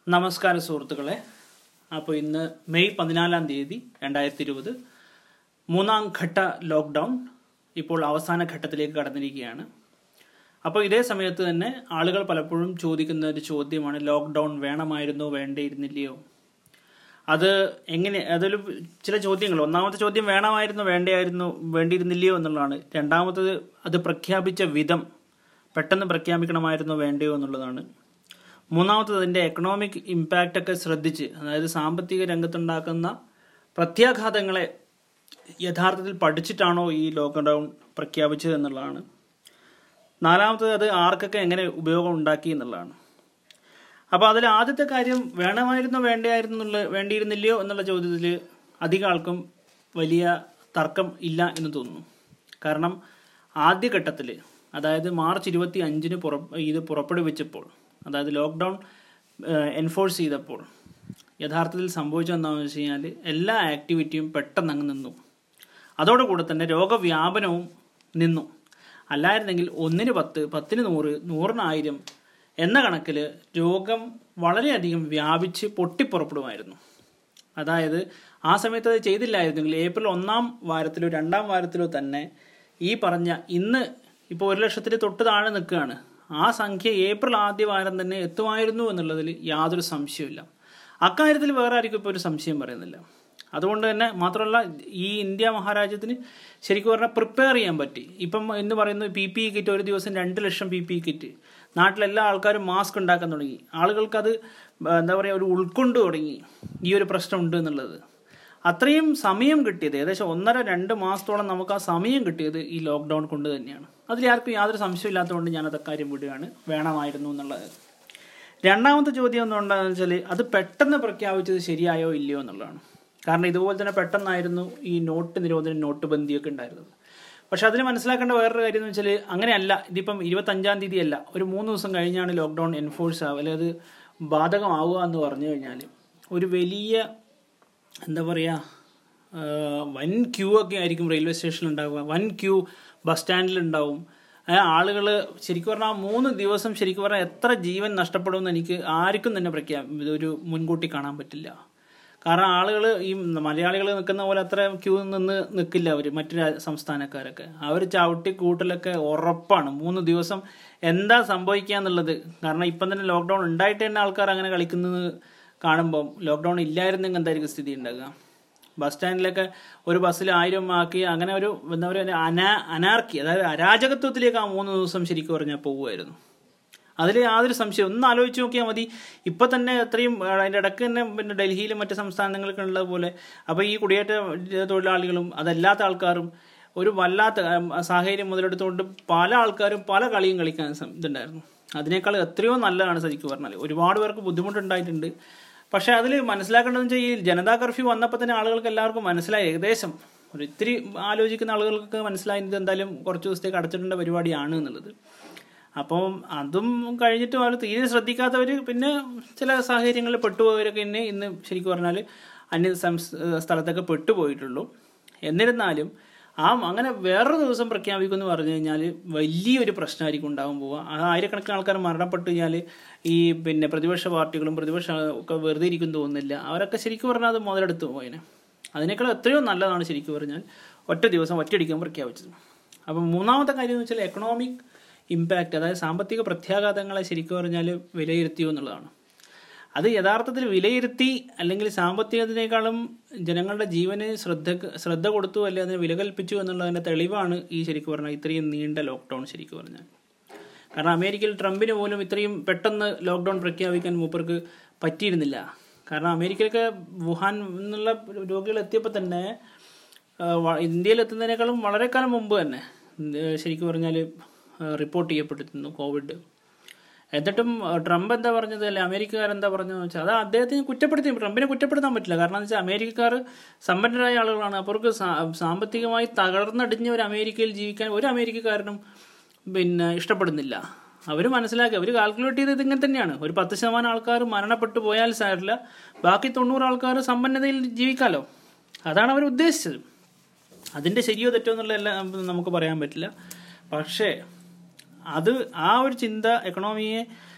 നമസ്കാരം സുഹൃത്തുക്കളെ. അപ്പോൾ ഇന്ന് മെയ് 14 2020 മൂന്നാം ഘട്ട ലോക്ക്ഡൗൺ ഇപ്പോൾ അവസാന ഘട്ടത്തിലേക്ക് കടന്നിരിക്കുകയാണ്. അപ്പോൾ ഇതേ സമയത്ത് തന്നെ ആളുകൾ പലപ്പോഴും ചോദിക്കുന്ന ഒരു ചോദ്യമാണ്, ലോക്ക്ഡൗൺ വേണമായിരുന്നോ വേണ്ടിയിരുന്നില്ലയോ? അതൊരു ചില ചോദ്യങ്ങൾ. ഒന്നാമത്തെ ചോദ്യം വേണമായിരുന്നോ വേണ്ടിയിരുന്നില്ലയോ എന്നുള്ളതാണ്. രണ്ടാമത്തത് അത് പ്രഖ്യാപിച്ച വിധം പെട്ടെന്ന് പ്രഖ്യാപിക്കണമായിരുന്നോ വേണ്ടയോ എന്നുള്ളതാണ്. മൂന്നാമത്തത് അതിൻ്റെ എക്കണോമിക് ഇമ്പാക്റ്റ് ഒക്കെ ശ്രദ്ധിച്ച്, അതായത് സാമ്പത്തിക രംഗത്തുണ്ടാക്കുന്ന പ്രത്യാഘാതങ്ങളെ യഥാർത്ഥത്തിൽ പഠിച്ചിട്ടാണോ ഈ ലോക്ക്ഡൗൺ പ്രഖ്യാപിച്ചത് എന്നുള്ളതാണ്. നാലാമത്തത് അത് ആർക്കൊക്കെ എങ്ങനെ ഉപയോഗം ഉണ്ടാക്കി എന്നുള്ളതാണ്. അപ്പോൾ അതിൽ ആദ്യത്തെ കാര്യം വേണമായിരുന്നോ വേണ്ടിയിരുന്നില്ലയോ എന്നുള്ള ചോദ്യത്തിൽ അധികം ആൾക്കും വലിയ തർക്കം ഇല്ല എന്ന് തോന്നുന്നു. കാരണം ആദ്യഘട്ടത്തിൽ, അതായത് മാർച്ച് 25 ഇത് പുറപ്പെടുവിച്ചപ്പോൾ, അതായത് ലോക്ക്ഡൗൺ എൻഫോഴ്സ് ചെയ്തപ്പോൾ യഥാർത്ഥത്തിൽ സംഭവിച്ചതെന്താണെന്ന് വെച്ച് കഴിഞ്ഞാൽ എല്ലാ ആക്ടിവിറ്റിയും പെട്ടെന്ന് അങ്ങ് നിന്നു. അതോടുകൂടെ തന്നെ രോഗവ്യാപനവും നിന്നു. അല്ലായിരുന്നെങ്കിൽ 1-ന് 10, 10-ന് 100, 100-ന് 1000 എന്ന കണക്കിൽ രോഗം വളരെയധികം വ്യാപിച്ച് പൊട്ടിപ്പുറപ്പെടുമായിരുന്നു. അതായത് ആ സമയത്ത് അത് ചെയ്തില്ലായിരുന്നെങ്കിൽ ഏപ്രിൽ 1-ാം വാരത്തിലോ 2-ാം വാരത്തിലോ തന്നെ ഈ പറഞ്ഞ ഇന്ന് ഇപ്പോൾ 1,00,000 തൊട്ട് താഴെ നിൽക്കുകയാണ്, ആ സംഖ്യ ഏപ്രിൽ ആദ്യ വാരം തന്നെ എത്തുമായിരുന്നു എന്നുള്ളതിൽ യാതൊരു സംശയമില്ല. അക്കാര്യത്തിൽ വേറെ ആർക്കും ഇപ്പോൾ ഒരു സംശയം പറയുന്നില്ല. അതുകൊണ്ട് തന്നെ മാത്രമല്ല, ഈ ഇന്ത്യ മഹാരാജ്യത്തിന് ശരിക്കും പറഞ്ഞാൽ പ്രിപ്പയർ ചെയ്യാൻ പറ്റി. ഇപ്പം എന്ന് പറയുന്നത് PPE കിറ്റ്, ഒരു ദിവസം 2 ലക്ഷം PPE കിറ്റ്. നാട്ടിലെല്ലാ ആൾക്കാരും മാസ്ക് ഉണ്ടാക്കാൻ തുടങ്ങി. ആളുകൾക്കത് ഒരു ഉൾക്കൊണ്ടു തുടങ്ങി ഈ ഒരു പ്രശ്നമുണ്ട് എന്നുള്ളത്. അത്രയും സമയം കിട്ടിയത്, ഏകദേശം 1.5-2 മാസത്തോളം നമുക്ക് ആ സമയം കിട്ടിയത് ഈ ലോക്ക്ഡൗൺ കൊണ്ട് തന്നെയാണ്. അതിൽ ആർക്കും യാതൊരു സംശയമില്ലാത്തതുകൊണ്ട് ഞാനത് കാര്യം വിടുകയാണ്, വേണമായിരുന്നു എന്നുള്ളത്. രണ്ടാമത്തെ ചോദ്യം എന്തുകൊണ്ടാണെന്ന് വെച്ചാൽ, അത് പെട്ടെന്ന് പ്രഖ്യാപിച്ചത് ശരിയായോ ഇല്ലയോ എന്നുള്ളതാണ്. കാരണം ഇതുപോലെ തന്നെ പെട്ടെന്നായിരുന്നു ഈ നോട്ട് നിരോധനം, നോട്ട് ബന്ദിയൊക്കെ ഉണ്ടായിരുന്നത്. പക്ഷെ അതിൽ മനസ്സിലാക്കേണ്ട വേറൊരു കാര്യം എന്ന് വെച്ചാൽ, അങ്ങനെയല്ല. ഇതിപ്പം 25-ാം തീയതി അല്ല, ഒരു 3 ദിവസം കഴിഞ്ഞാണ് ലോക്ക്ഡൗൺ എൻഫോഴ്സ് ആവുക, അല്ലെങ്കിൽ അത് ബാധകമാവുക എന്ന് പറഞ്ഞു കഴിഞ്ഞാൽ ഒരു വലിയ വൻ ക്യൂ ഒക്കെ ആയിരിക്കും റെയിൽവേ സ്റ്റേഷനിൽ ഉണ്ടാവുക, വൻ ക്യൂ ബസ് സ്റ്റാൻഡിലുണ്ടാവും. ആളുകൾ ശരിക്കും പറഞ്ഞാൽ 3 ദിവസം ശരിക്കും പറഞ്ഞാൽ എത്ര ജീവൻ നഷ്ടപ്പെടുമെന്ന് എനിക്ക് ആർക്കും തന്നെ ഇതൊരു മുൻകൂട്ടി കാണാൻ പറ്റില്ല. കാരണം ആളുകൾ, ഈ മലയാളികൾ നിൽക്കുന്ന പോലെ അത്ര ക്യൂ നിൽക്കില്ല അവർ. മറ്റു സംസ്ഥാനക്കാരൊക്കെ അവർ ചവിട്ടി കൂട്ടലൊക്കെ ഉറപ്പാണ്. 3 ദിവസം എന്താ സംഭവിക്കുക എന്നുള്ളത്. കാരണം ഇപ്പം തന്നെ ലോക്ക്ഡൗൺ ഉണ്ടായിട്ട് തന്നെ ആൾക്കാർ അങ്ങനെ കളിക്കുന്നത് കാണുമ്പം ലോക്ക്ഡൗൺ ഇല്ലായിരുന്നെങ്കിൽ എന്തായിരിക്കും സ്ഥിതി ഉണ്ടാകുക? ബസ് സ്റ്റാൻഡിലൊക്കെ ഒരു ബസ്സിൽ 1000 ആക്കി, അങ്ങനെ ഒരു അനാർക്കി, അതായത് അരാജകത്വത്തിലേക്ക് ആ 3 ദിവസം ശരിക്കും പറഞ്ഞാൽ പോകുമായിരുന്നു. അതിൽ യാതൊരു സംശയം. ഒന്ന് ആലോചിച്ച് നോക്കിയാൽ മതി. ഇപ്പം തന്നെ എത്രയും അതിൻ്റെ ഇടയ്ക്ക് തന്നെ പിന്നെ ഡൽഹിയിലും മറ്റ് സംസ്ഥാനങ്ങളിലൊക്കെ ഉള്ളത് പോലെ. അപ്പോൾ ഈ കുടിയേറ്റ തൊഴിലാളികളും അതല്ലാത്ത ആൾക്കാരും ഒരു വല്ലാത്ത സാഹചര്യം മുതലെടുത്തുകൊണ്ട് പല ആൾക്കാരും പല കളിയും കളിക്കാൻ ഇതുണ്ടായിരുന്നു. അതിനേക്കാൾ എത്രയോ നല്ലതാണ് ശരിക്കും പറഞ്ഞാൽ. ഒരുപാട് പേർക്ക് ബുദ്ധിമുട്ടുണ്ടായിട്ടുണ്ട്. പക്ഷേ അതിൽ മനസ്സിലാക്കേണ്ടതെന്ന് വെച്ചാൽ, ഈ ജനതാ കർഫ്യൂ വന്നപ്പോൾ തന്നെ ആളുകൾക്ക് എല്ലാവർക്കും മനസ്സിലായി, ഏകദേശം ഒരു ഇത്തിരി ആലോചിക്കുന്ന ആളുകൾക്ക് മനസ്സിലായത് എന്തായാലും കുറച്ച് ദിവസത്തേക്ക് അടച്ചിടേണ്ട പരിപാടിയാണ് എന്നുള്ളത്. അപ്പം അതും കഴിഞ്ഞിട്ട് അവർ തീരെ ശ്രദ്ധിക്കാത്തവർ, പിന്നെ ചില സാഹചര്യങ്ങളിൽ പെട്ടുപോയവരൊക്കെ ഇന്ന് ശരിക്കും പറഞ്ഞാൽ അന്യ സ്ഥലത്തൊക്കെ പെട്ടുപോയിട്ടുള്ളൂ. എന്നിരുന്നാലും അങ്ങനെ വേറൊരു ദിവസം പ്രഖ്യാപിക്കുമെന്ന് പറഞ്ഞു കഴിഞ്ഞാൽ വലിയൊരു പ്രശ്നമായിരിക്കും ഉണ്ടാകാൻ പോവുക. ആയിരക്കണക്കിന് ആൾക്കാർ മരണപ്പെട്ടു കഴിഞ്ഞാൽ ഈ പിന്നെ പ്രതിപക്ഷ പാർട്ടികളും ഒക്കെ വെറുതെ ഇരിക്കും തോന്നുന്നില്ല. അവരൊക്കെ ശരിക്കും പറഞ്ഞാൽ അത് മുതലെടുത്ത് പോയതിനെ. അതിനേക്കാൾ എത്രയോ നല്ലതാണ് ശരിക്കും പറഞ്ഞാൽ ഒറ്റ ദിവസം ഒറ്റയടിക്കാൻ പ്രഖ്യാപിച്ചത്. അപ്പം മൂന്നാമത്തെ കാര്യം എന്ന് വെച്ചാൽ എക്കണോമിക് ഇമ്പാക്റ്റ്, അതായത് സാമ്പത്തിക പ്രത്യാഘാതങ്ങളെ ശരിക്കും പറഞ്ഞാൽ വിലയിരുത്തിയോ എന്നുള്ളതാണ്. അത് യഥാർത്ഥത്തിൽ വിലയിരുത്തി, അല്ലെങ്കിൽ സാമ്പത്തികത്തിനേക്കാളും ജനങ്ങളുടെ ജീവന് ശ്രദ്ധ കൊടുത്തു, അല്ലെങ്കിൽ അതിന് വില കൽപ്പിച്ചു എന്നുള്ളതിൻ്റെ തെളിവാണ് ഈ ശരിക്കും പറഞ്ഞാൽ ഇത്രയും നീണ്ട ലോക്ക്ഡൗൺ ശരിക്കും പറഞ്ഞാൽ. കാരണം അമേരിക്കയിൽ ട്രംപിന് പോലും ഇത്രയും പെട്ടെന്ന് ലോക്ക്ഡൗൺ പ്രഖ്യാപിക്കാൻ മൂപ്പർക്ക് പറ്റിയിരുന്നില്ല. കാരണം അമേരിക്കയിലൊക്കെ വുഹാൻ എന്നുള്ള രോഗികൾ എത്തിയപ്പോൾ തന്നെ ഇന്ത്യയിൽ എത്തുന്നതിനേക്കാളും വളരെ കാലം മുമ്പ് തന്നെ ശരിക്കും പറഞ്ഞാൽ റിപ്പോർട്ട് ചെയ്യപ്പെട്ടിരുന്നു കോവിഡ്. എന്നിട്ടും ട്രംപ് എന്താ പറഞ്ഞത്, അല്ലെ അമേരിക്കക്കാരെന്താ പറഞ്ഞതെന്ന് വെച്ചാൽ, അത് അദ്ദേഹത്തിന് ട്രംപിനെ കുറ്റപ്പെടുത്താൻ പറ്റില്ല. കാരണം എന്ന് വെച്ചാൽ അമേരിക്കക്കാർ സമ്പന്നരായ ആളുകളാണ്. അവർക്ക് സാമ്പത്തികമായി തകർന്നടിഞ്ഞ ഒരു അമേരിക്കയിൽ ജീവിക്കാൻ ഒരു അമേരിക്കക്കാരനും പിന്നെ ഇഷ്ടപ്പെടുന്നില്ല. അവർ മനസ്സിലാക്കി, അവർ കാൽക്കുലേറ്റ് ചെയ്തത് ഇങ്ങനെ തന്നെയാണ്. ഒരു 10% ആൾക്കാർ മരണപ്പെട്ടു പോയാൽ സാരില്ല, ബാക്കി 90 ആൾക്കാർ സമ്പന്നതയിൽ ജീവിക്കാമല്ലോ. അതാണ് അവർ ഉദ്ദേശിച്ചത്. അതിൻ്റെ ശരിയോ തെറ്റോ എന്നുള്ള എല്ലാം നമുക്ക് പറയാൻ പറ്റില്ല. പക്ഷേ അത് ആ ഒരു ചിന്ത എക്കണോമിയെ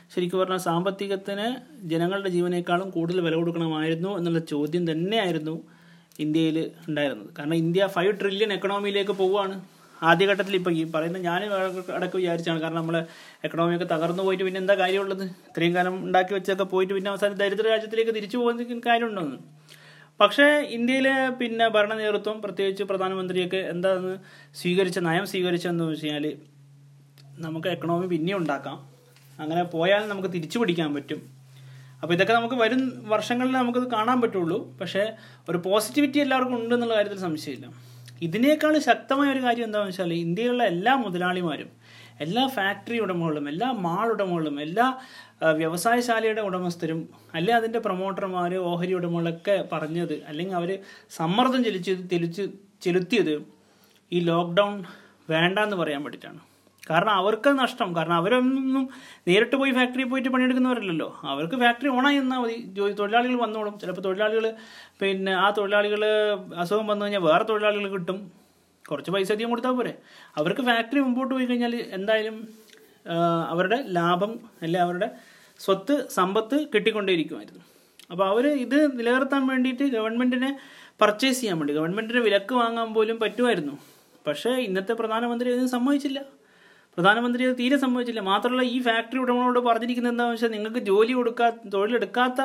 ശരിക്കും പറഞ്ഞാൽ സാമ്പത്തികത്തിന് ജനങ്ങളുടെ ജീവനേക്കാളും കൂടുതൽ വില കൊടുക്കണമായിരുന്നു എന്നുള്ള ചോദ്യം തന്നെയായിരുന്നു ഇന്ത്യയിൽ ഉണ്ടായിരുന്നത്. കാരണം ഇന്ത്യ 5 ട്രില്യൺ എക്കണോമിയിലേക്ക് പോവുകയാണ്. ആദ്യഘട്ടത്തിൽ ഇപ്പോൾ ഈ പറയുന്ന ഞാൻ അടക്കം വിചാരിച്ചാണ്. കാരണം നമ്മളെ എക്കണോമിയൊക്കെ തകർന്നു പോയിട്ട് പിന്നെ എന്താ കാര്യമുള്ളത്? ഇത്രയും കാലം ഉണ്ടാക്കി വെച്ചൊക്കെ പോയിട്ട് പിന്നെ അവസാനം ദരിദ്ര രാജ്യത്തിലേക്ക് തിരിച്ചു പോകുന്ന കാര്യമുണ്ടോന്ന്. പക്ഷേ ഇന്ത്യയിലെ പിന്നെ ഭരണ നേതൃത്വം, പ്രത്യേകിച്ച് പ്രധാനമന്ത്രിയൊക്കെ എന്താന്ന് നയം സ്വീകരിച്ചതെന്ന് വെച്ച് കഴിഞ്ഞാൽ നമുക്ക് എക്കണോമി പിന്നെയും ഉണ്ടാക്കാം, അങ്ങനെ പോയാൽ നമുക്ക് തിരിച്ചു പിടിക്കാൻ പറ്റും. അപ്പോൾ ഇതൊക്കെ നമുക്ക് വരും വർഷങ്ങളിൽ നമുക്കത് കാണാൻ പറ്റുള്ളൂ. പക്ഷേ ഒരു പോസിറ്റിവിറ്റി എല്ലാവർക്കും ഉണ്ടെന്നുള്ള കാര്യത്തിൽ സംശയമില്ല. ഇതിനേക്കാൾ ശക്തമായ ഒരു കാര്യം എന്താണെന്ന് വെച്ചാൽ ഇന്ത്യയിലുള്ള എല്ലാ മുതലാളിമാരും, എല്ലാ ഫാക്ടറി ഉടമകളും, എല്ലാ മാൾ ഉടമകളും, എല്ലാ വ്യവസായശാലയുടെ ഉടമസ്ഥരും, അല്ലെ അതിൻ്റെ പ്രൊമോട്ടർമാർ, ഓഹരി ഉടമകളൊക്കെ പറഞ്ഞത്, അല്ലെങ്കിൽ അവർ സമ്മർദ്ദം ചെലുത്തിയത് ഈ ലോക്ക്ഡൗൺ വേണ്ടെന്ന് പറയാൻ വേണ്ടിയിട്ടാണ്. കാരണം അവർക്ക് നഷ്ടം. കാരണം അവരൊന്നും നേരിട്ട് പോയി ഫാക്ടറിയിൽ പോയിട്ട് പണിയെടുക്കുന്നവരല്ലല്ലോ. അവർക്ക് ഫാക്ടറി ഓണായി എന്നാൽ മതി, തൊഴിലാളികൾ വന്നോളും. ചിലപ്പോൾ തൊഴിലാളികൾ പിന്നെ ആ തൊഴിലാളികൾ അസുഖം വന്നു കഴിഞ്ഞാൽ വേറെ തൊഴിലാളികൾ കിട്ടും, കുറച്ച് പൈസ അധികം കൊടുത്താൽ പോരെ. അവർക്ക് ഫാക്ടറി മുമ്പോട്ട് പോയി കഴിഞ്ഞാൽ എന്തായാലും അവരുടെ ലാഭം അല്ലെ അവരുടെ സമ്പത്ത് കിട്ടിക്കൊണ്ടേയിരിക്കുമായിരുന്നു. അപ്പോൾ അവർ ഇത് നിലനിർത്താൻ വേണ്ടിയിട്ട് ഗവൺമെൻറ്റിനെ പർച്ചേസ് ചെയ്യാൻ വേണ്ടി, ഗവൺമെൻറ്റിന് വിലക്ക് വാങ്ങാൻ പോലും പറ്റുമായിരുന്നു. പക്ഷേ ഇന്നത്തെ പ്രധാനമന്ത്രി അതിന് സമ്മതിച്ചില്ല. പ്രധാനമന്ത്രി അത് തീരെ സമ്മതിച്ചില്ല. മാത്രമല്ല ഈ ഫാക്ടറി ഉടമകളോട് പറഞ്ഞിരിക്കുന്നത് എന്താണെന്ന് വെച്ചാൽ നിങ്ങൾക്ക് തൊഴിലെടുക്കാത്ത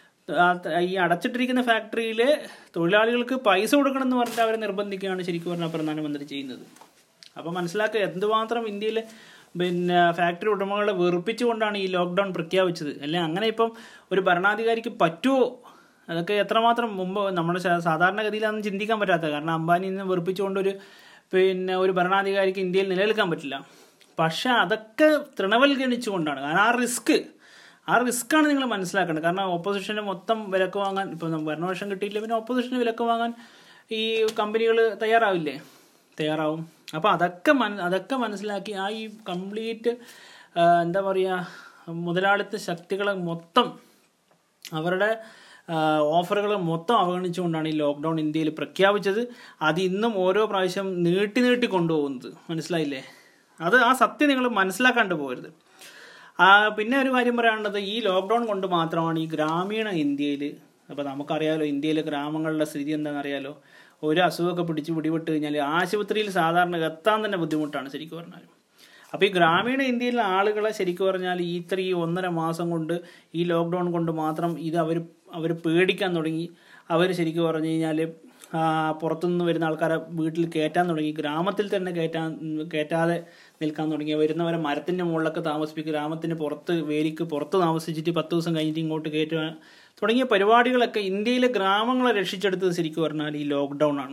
ഈ അടച്ചിട്ടിരിക്കുന്ന ഫാക്ടറിയിലെ തൊഴിലാളികൾക്ക് പൈസ കൊടുക്കണം എന്ന് പറഞ്ഞിട്ട് അവരെ നിർബന്ധിക്കുകയാണ് ശരിക്കും പറഞ്ഞാൽ പ്രധാനമന്ത്രി ചെയ്യുന്നത്. അപ്പോൾ മനസ്സിലാക്കുക എന്തുമാത്രം ഇന്ത്യയിലെ പിന്നെ ഫാക്ടറി ഉടമകളെ വെറുപ്പിച്ചുകൊണ്ടാണ് ഈ ലോക്ക്ഡൗൺ പ്രഖ്യാപിച്ചത്. അല്ലെ അങ്ങനെ ഇപ്പം ഒരു ഭരണാധികാരിക്ക് പറ്റുമോ? അതൊക്കെ എത്രമാത്രം മുമ്പ് നമ്മുടെ സാധാരണഗതിയിൽ അതൊന്നും ചിന്തിക്കാൻ പറ്റാത്തത്. കാരണം അംബാനിനെ വെറുപ്പിച്ചുകൊണ്ടൊരു ഒരു ഭരണാധികാരിക്ക് ഇന്ത്യയിൽ നിലനിൽക്കാൻ പറ്റില്ല. പക്ഷെ അതൊക്കെ തൃണവൽഗണിച്ചുകൊണ്ടാണ്. കാരണം ആ റിസ്ക്കാണ് നിങ്ങൾ മനസ്സിലാക്കേണ്ടത്. കാരണം ഓപ്പോസിഷന് മൊത്തം വിലക്ക് വാങ്ങാൻ, ഇപ്പം ഭരണപക്ഷം കിട്ടിയില്ല, പിന്നെ ഓപ്പോസിഷന് വിലക്ക് വാങ്ങാൻ ഈ കമ്പനികൾ തയ്യാറാവും. അപ്പോൾ അതൊക്കെ മനസ്സിലാക്കി ആ ഈ കംപ്ലീറ്റ് എന്താ പറയുക മുതലാളിത്ത ശക്തികളെ മൊത്തം അവരുടെ ഓഫറുകൾ മൊത്തം അവഗണിച്ചുകൊണ്ടാണ് ഈ ലോക്ക്ഡൗൺ ഇന്ത്യയിൽ പ്രഖ്യാപിച്ചത്. അത് ഇന്നും ഓരോ പ്രാവശ്യം നീട്ടി കൊണ്ടുപോകുന്നത്. മനസ്സിലായില്ലേ? ആ സത്യം നിങ്ങൾ മനസ്സിലാക്കാണ്ട് പോകരുത്. പിന്നെ ഒരു കാര്യം പറയാനുള്ളത്, ഈ ലോക്ക്ഡൗൺ കൊണ്ട് മാത്രമാണ് ഈ ഗ്രാമീണ ഇന്ത്യയിൽ, അപ്പോൾ നമുക്കറിയാലോ ഇന്ത്യയിലെ ഗ്രാമങ്ങളുടെ സ്ഥിതി എന്താണെന്നറിയാലോ. ഒരു അസുഖമൊക്കെ പിടിപെട്ട് കഴിഞ്ഞാൽ ആശുപത്രിയിൽ സാധാരണ എത്താൻ തന്നെ ബുദ്ധിമുട്ടാണ് ശരിക്കും പറഞ്ഞാൽ. അപ്പോൾ ഈ ഗ്രാമീണ ഇന്ത്യയിലെ ആളുകളെ ശരിക്കും പറഞ്ഞാൽ ഈ 1.5 മാസം കൊണ്ട് ഈ ലോക്ക്ഡൗൺ കൊണ്ട് മാത്രം ഇത് അവർ പേടിക്കാൻ തുടങ്ങി. അവർ ശരിക്കും പറഞ്ഞു കഴിഞ്ഞാൽ പുറത്തുനിന്ന് വരുന്ന ആൾക്കാരെ വീട്ടിൽ കയറ്റാൻ തുടങ്ങി, ഗ്രാമത്തിൽ തന്നെ കയറ്റാതെ നിൽക്കാൻ തുടങ്ങി. വരുന്നവരെ മരത്തിൻ്റെ മുകളിലൊക്കെ താമസിപ്പിക്കുക, ഗ്രാമത്തിന് പുറത്ത് വേലിക്ക് പുറത്ത് താമസിച്ചിട്ട് 10 ദിവസം കഴിഞ്ഞിട്ട് ഇങ്ങോട്ട് കയറ്റുക തുടങ്ങിയ പരിപാടികളൊക്കെ ഇന്ത്യയിലെ ഗ്രാമങ്ങളെ രക്ഷിച്ചെടുത്തത് ശരിക്കും പറഞ്ഞാൽ ഈ ലോക്ക്ഡൗൺ ആണ്.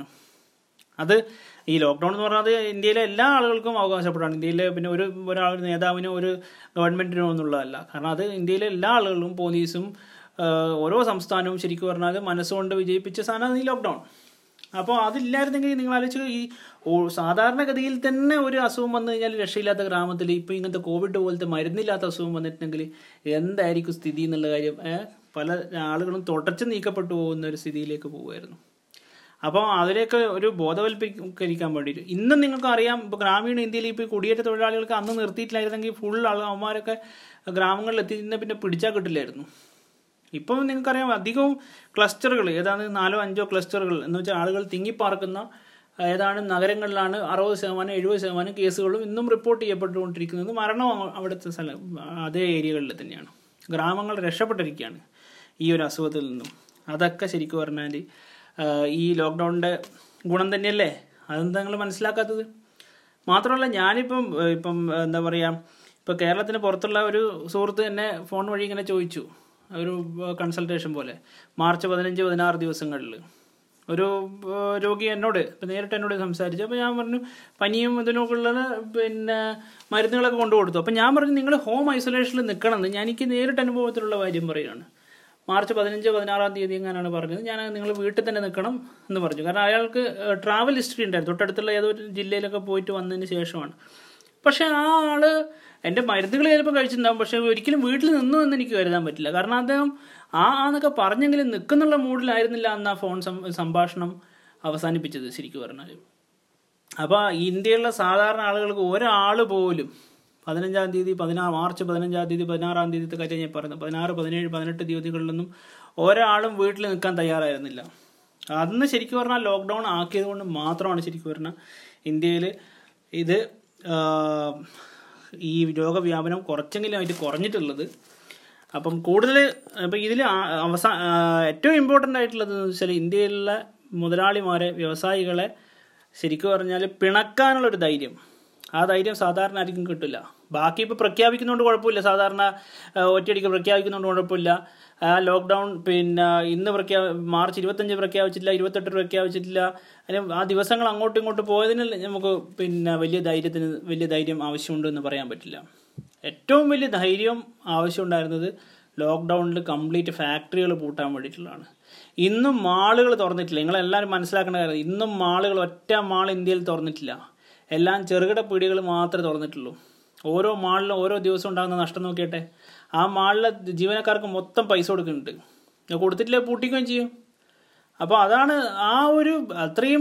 ഈ ലോക്ക്ഡൗൺ എന്ന് പറഞ്ഞാൽ ഇന്ത്യയിലെ എല്ലാ ആളുകൾക്കും അവകാശപ്പെടാണ്. ഇന്ത്യയിലെ പിന്നെ ഒരാൾ നേതാവിനോ ഒരു ഗവൺമെൻറ്റിനോ എന്നുള്ളതല്ല. കാരണം അത് ഇന്ത്യയിലെ എല്ലാ ആളുകളും, പോലീസും ഓരോ സംസ്ഥാനവും ശരിക്കും പറഞ്ഞാൽ മനസ്സുകൊണ്ട് വിജയിപ്പിച്ച സാധനമാണ് ഈ ലോക്ക്ഡൗൺ. അപ്പോൾ അതില്ലായിരുന്നെങ്കിൽ നിങ്ങൾ ആലോചിച്ച് ഈ സാധാരണഗതിയിൽ തന്നെ ഒരു അസുഖം വന്നു കഴിഞ്ഞാൽ രക്ഷയില്ലാത്ത ഗ്രാമത്തിൽ ഇപ്പോൾ ഇങ്ങനത്തെ കോവിഡ് പോലത്തെ മരുന്നില്ലാത്ത അസുഖം വന്നിട്ടുണ്ടെങ്കിൽ എന്തായിരിക്കും സ്ഥിതി എന്നുള്ള കാര്യം പല ആളുകളും തുടച്ചു നീക്കപ്പെട്ടു പോകുന്ന ഒരു സ്ഥിതിയിലേക്ക് പോകുമായിരുന്നു. അപ്പോൾ അതിലേക്ക് ഒരു ബോധവൽക്കരിക്കാൻ വേണ്ടിയിട്ട് ഇന്നും നിങ്ങൾക്ക് അറിയാം, ഇപ്പോൾ ഗ്രാമീണ ഇന്ത്യയിൽ ഇപ്പോൾ കുടിയേറ്റ തൊഴിലാളികൾക്ക് അന്ന് നിർത്തിയിട്ടില്ലായിരുന്നെങ്കിൽ ഫുൾ അവന്മാരൊക്കെ ഗ്രാമങ്ങളിൽ എത്തിയിരുന്ന പിന്നെ പിടിച്ചാൽ കിട്ടില്ലായിരുന്നു. ഇപ്പം നിങ്ങൾക്കറിയാം അധികവും ക്ലസ്റ്ററുകൾ, ഏതാണ് 4-5 ക്ലസ്റ്ററുകൾ എന്ന് വെച്ചാൽ ആളുകൾ തിങ്ങിപ്പാർക്കുന്ന ഏതാണ് നഗരങ്ങളിലാണ് 60%-70% കേസുകളും ഇന്നും റിപ്പോർട്ട് ചെയ്യപ്പെട്ടുകൊണ്ടിരിക്കുന്നത്. മരണം അവിടുത്തെ അതേ ഏരിയകളിൽ തന്നെയാണ്. ഗ്രാമങ്ങൾ രക്ഷപ്പെട്ടിരിക്കുകയാണ് ഈ ഒരു അസുഖത്തിൽ നിന്നും. അതൊക്കെ ശരിക്കും പറഞ്ഞാൽ ഈ ലോക്ക്ഡൗണിൻ്റെ ഗുണം തന്നെയല്ലേ? അതെന്താ നിങ്ങൾ മനസ്സിലാക്കാത്തത്? മാത്രമല്ല ഇപ്പം എന്താ പറയുക, ഇപ്പോൾ കേരളത്തിന് പുറത്തുള്ള ഒരു സുഹൃത്ത് തന്നെ ഫോൺ വഴി ഇങ്ങനെ ചോദിച്ചു, ഒരു കൺസൾട്ടേഷൻ പോലെ മാർച്ച് 15-16 ദിവസങ്ങളിൽ ഒരു രോഗി നേരിട്ട് എന്നോട് സംസാരിച്ചു. അപ്പോൾ ഞാൻ പറഞ്ഞു പനിയും ഇതിനൊക്കെയുള്ള മരുന്നുകളൊക്കെ കൊണ്ടു കൊടുത്തു. അപ്പോൾ ഞാൻ പറഞ്ഞു നിങ്ങൾ ഹോം ഐസൊലേഷനിൽ നിൽക്കണമെന്ന്. എനിക്ക് നേരിട്ട് അനുഭവത്തിലുള്ള കാര്യം പറയുകയാണ്. മാർച്ച് 15-16 തീയതി എങ്ങനെയാണ് പറഞ്ഞത്, ഞാൻ നിങ്ങൾ വീട്ടിൽ തന്നെ നിൽക്കണം എന്ന് പറഞ്ഞു. കാരണം അയാൾക്ക് ട്രാവൽ ഹിസ്റ്ററി ഉണ്ടായിരുന്നു, തൊട്ടടുത്തുള്ള ഏതൊരു ജില്ലയിലൊക്കെ പോയിട്ട് വന്നതിന് ശേഷമാണ്. പക്ഷേ ആ ആള് എൻ്റെ മരുന്നുകൾ ചിലപ്പോൾ കഴിച്ചിട്ടുണ്ടാകും, പക്ഷേ ഒരിക്കലും വീട്ടിൽ നിന്നു എന്ന് എനിക്ക് കരുതാൻ പറ്റില്ല. കാരണം അദ്ദേഹം എന്നൊക്കെ പറഞ്ഞെങ്കിലും നിൽക്കുന്നുള്ള മൂഡിലായിരുന്നില്ല അന്ന് ആ ഫോൺ സംഭാഷണം അവസാനിപ്പിച്ചത് ശരിക്കും പറഞ്ഞാൽ. അപ്പോൾ ഇന്ത്യയിലുള്ള സാധാരണ ആളുകൾക്ക് ഒരാൾ പോലും 15-ാം തീയതി, മാർച്ച് 15-ാം തീയതി, 16-ാം തീയതി കാര്യം ഞാൻ പറയുന്നത്. 16, 17, 18 തീയതികളിലൊന്നും ഒരാളും വീട്ടിൽ നിൽക്കാൻ തയ്യാറായിരുന്നില്ല. അന്ന് ശരിക്കും പറഞ്ഞാൽ ലോക്ക്ഡൗൺ ആക്കിയത് കൊണ്ട് മാത്രമാണ് ശരിക്കും പറഞ്ഞാൽ ഇന്ത്യയിൽ ഇത് ഈ രോഗവ്യാപനം കുറച്ചെങ്കിലും ആയിട്ട് കുറഞ്ഞിട്ടുള്ളത്. അപ്പം കൂടുതൽ ഇപ്പം ഇതിൽ ഏറ്റവും ഇമ്പോർട്ടൻ്റ് ആയിട്ടുള്ളത് എന്ന് വെച്ചാൽ ഇന്ത്യയിലുള്ള മുതലാളിമാരെ, വ്യവസായികളെ ശരിക്കും പറഞ്ഞാൽ പിണക്കാനുള്ളൊരു ധൈര്യം, ആ ധൈര്യം സാധാരണ ആർക്കും കിട്ടില്ല. ബാക്കി ഇപ്പോൾ പ്രഖ്യാപിക്കുന്നതുകൊണ്ട് കുഴപ്പമില്ല, സാധാരണ ഒറ്റയടിക്ക് പ്രഖ്യാപിക്കുന്നതുകൊണ്ട് കുഴപ്പമില്ല. ലോക്ക്ഡൗൺ പിന്നെ ഇന്ന് മാർച്ച് 25 പ്രഖ്യാപിച്ചിട്ടില്ല, 28 പ്രഖ്യാപിച്ചിട്ടില്ല. അതിന് ആ ദിവസങ്ങൾ അങ്ങോട്ടും ഇങ്ങോട്ടും പോയതിന് നമുക്ക് പിന്നെ വലിയ ധൈര്യം ആവശ്യമുണ്ടെന്ന് പറയാൻ പറ്റില്ല. ഏറ്റവും വലിയ ധൈര്യം ആവശ്യമുണ്ടായിരുന്നത് ലോക്ക്ഡൗണിൽ കംപ്ലീറ്റ് ഫാക്ടറികൾ പൂട്ടാൻ വേണ്ടിയിട്ടുള്ളതാണ്. ഇന്നും മാളുകൾ തുറന്നിട്ടില്ല. നിങ്ങളെല്ലാവരും മനസ്സിലാക്കേണ്ട കാര്യം, ഇന്നും മാളുകൾ, ഒറ്റ മാൾ ഇന്ത്യയിൽ തുറന്നിട്ടില്ല. എല്ലാം ചെറുകിട പീടികൾ മാത്രമേ തുറന്നിട്ടുള്ളൂ. ഓരോ മാളിലും ഓരോ ദിവസം ഉണ്ടാകുന്ന നഷ്ടം നോക്കിയട്ടെ. ആ മാളിലെ ജീവനക്കാർക്ക് മൊത്തം പൈസ കൊടുക്കുന്നുണ്ട്, കൊടുത്തിട്ടില്ലേ പൂട്ടിക്കുകയും ചെയ്യും. അപ്പോൾ അതാണ് അത്രയും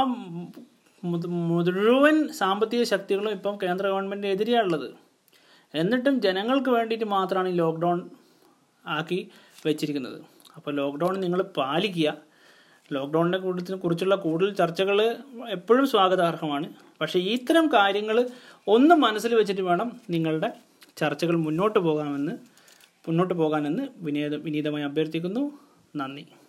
മുഴുവൻ സാമ്പത്തിക ശക്തികളും ഇപ്പം കേന്ദ്ര ഗവൺമെൻറ് എതിരെയാണുള്ളത്. എന്നിട്ടും ജനങ്ങൾക്ക് വേണ്ടിയിട്ട് മാത്രമാണ് ഈ ലോക്ക്ഡൗൺ ആക്കി വെച്ചിരിക്കുന്നത്. അപ്പോൾ ലോക്ക്ഡൗൺ നിങ്ങൾ പാലിക്കുക. ലോക്ക്ഡൗണിനെ കുറിച്ചുള്ള കൂടുതൽ ചർച്ചകൾ എപ്പോഴും സ്വാഗതാർഹമാണ്. പക്ഷേ ഇത്തരം കാര്യങ്ങൾ ഒന്ന് മനസ്സിൽ വെച്ചിട്ട് വേണം നിങ്ങളുടെ ചർച്ചകൾ മുന്നോട്ട് പോകാനെന്ന് വിനീതമായി അഭ്യർത്ഥിക്കുന്നു. നന്ദി.